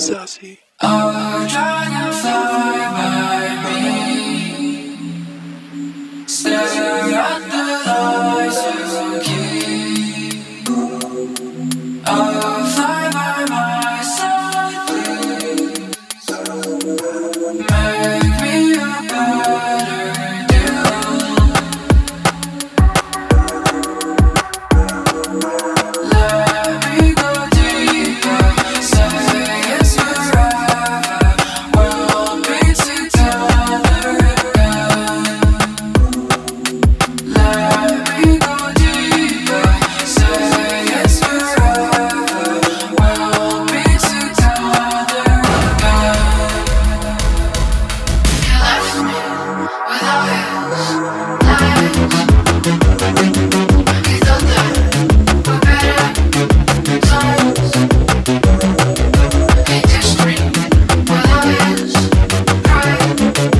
Sassy. Oh, dragonfly by me, stare at the lights you keep. Oh, fly by my side, please. Make me a better deal. Let me go deeper, say it's forever. We'll be together again. Let me go deeper, say it's forever. We'll be together again. You left me without his lies. You thought that we're better times. He dissed me without his pride.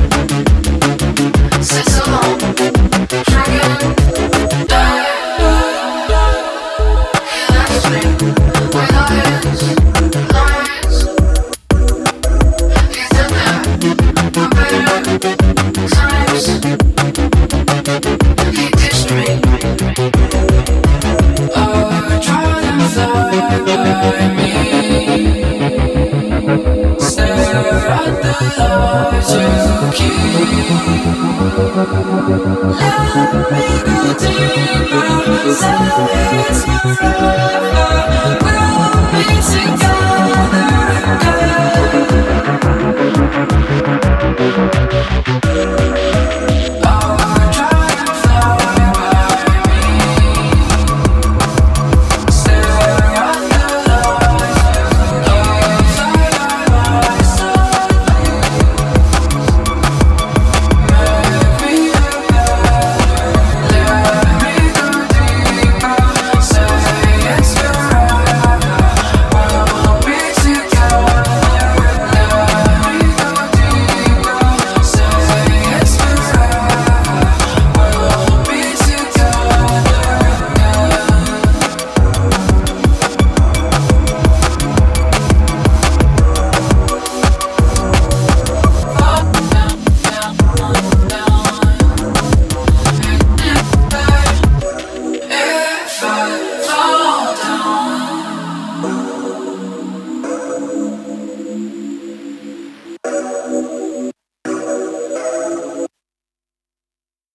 Said so long, dragon died. He left me without his lies. You thought that we're better times. He dissed me. Oh, dragonfly by me, stare at the lights you keep. Let me go deeper, say it's forever.